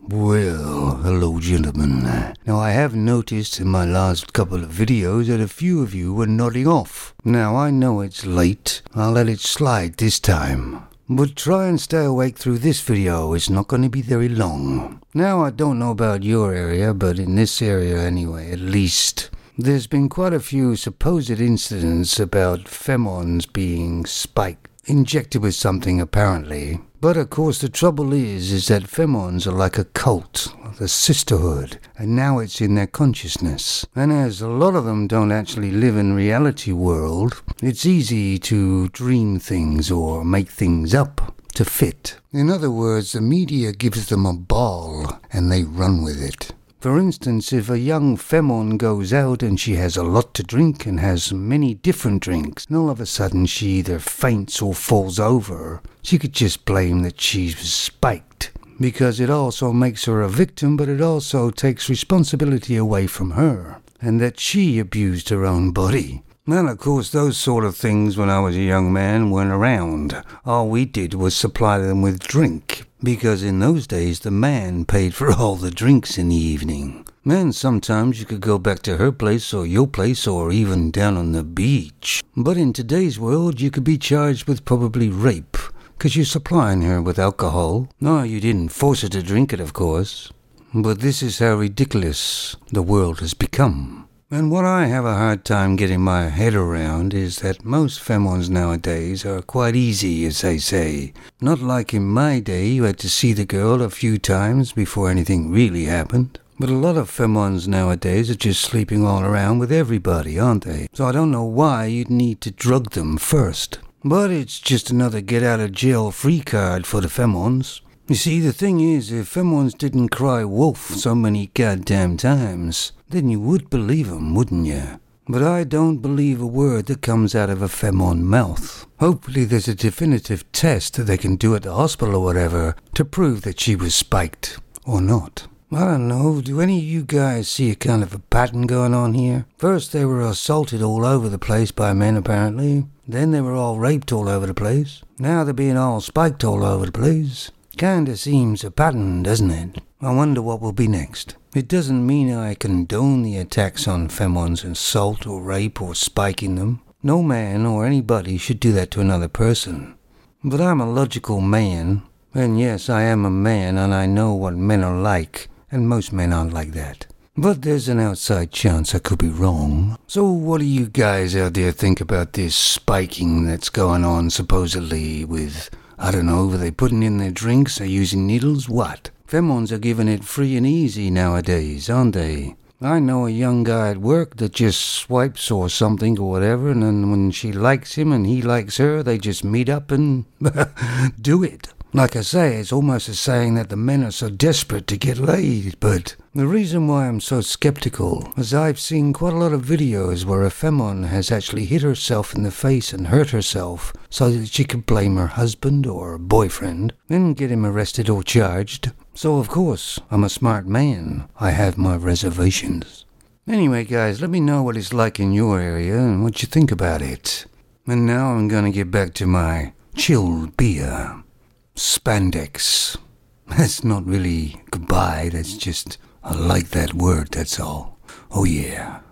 Well, hello gentlemen. Now I have noticed in my last couple of videos that a few of you were nodding off. Now I know it's late, I'll let it slide this time. But try and stay awake through this video, it's not going to be very long. Now I don't know about your area, but in this area anyway, at least, there's been quite a few supposed incidents about femons being spiked. Injected with something apparently. But of course the trouble is that femons are like a cult, a sisterhood, and now it's in their consciousness. And as a lot of them don't actually live in reality world, it's easy to dream things or make things up to fit. In other words, the media gives them a ball and they run with it. For instance, if a young femon goes out and she has a lot to drink and has many different drinks, and all of a sudden she either faints or falls over, she could just blame that she was spiked. Because it also makes her a victim, but it also takes responsibility away from her, and that she abused her own body. Well, of course, those sort of things when I was a young man weren't around. All we did was supply them with drink, because in those days the man paid for all the drinks in the evening. And sometimes you could go back to her place or your place or even down on the beach. But in today's world you could be charged with probably rape, because you're supplying her with alcohol. No, you didn't force her to drink it, of course. But this is how ridiculous the world has become. And what I have a hard time getting my head around is that most femons nowadays are quite easy, as they say. Not like in my day, you had to see the girl a few times before anything really happened. But a lot of femons nowadays are just sleeping all around with everybody, aren't they? So I don't know why you'd need to drug them first. But it's just another get-out-of-jail-free card for the femons. You see, the thing is, if femons didn't cry wolf so many goddamn times, then you would believe 'em, wouldn't you? But I don't believe a word that comes out of a femon mouth. Hopefully there's a definitive test that they can do at the hospital or whatever to prove that she was spiked, or not. I don't know, do any of you guys see a kind of a pattern going on here? First they were assaulted all over the place by men apparently, then they were all raped all over the place, now they're being all spiked all over the place. Kinda seems a pattern, doesn't it? I wonder what will be next. It doesn't mean I condone the attacks on femons, assault or rape or spiking them. No man or anybody should do that to another person. But I'm a logical man, and yes, I am a man and I know what men are like, and most men aren't like that. But there's an outside chance I could be wrong. So what do you guys out there think about this spiking that's going on supposedly with, I don't know, are they putting in their drinks, they're using needles, what? Femons are giving it free and easy nowadays, aren't they? I know a young guy at work that just swipes or something or whatever, and then when she likes him and he likes her, they just meet up and do it. Like I say, it's almost a saying that the men are so desperate to get laid, but the reason why I'm so skeptical is I've seen quite a lot of videos where a femon has actually hit herself in the face and hurt herself so that she could blame her husband or boyfriend and get him arrested or charged. So of course, I'm a smart man. I have my reservations. Anyway guys, let me know what it's like in your area and what you think about it. And now I'm gonna get back to my chilled beer. Spandex. That's not really goodbye, that's just, I like that word, that's all. Oh yeah.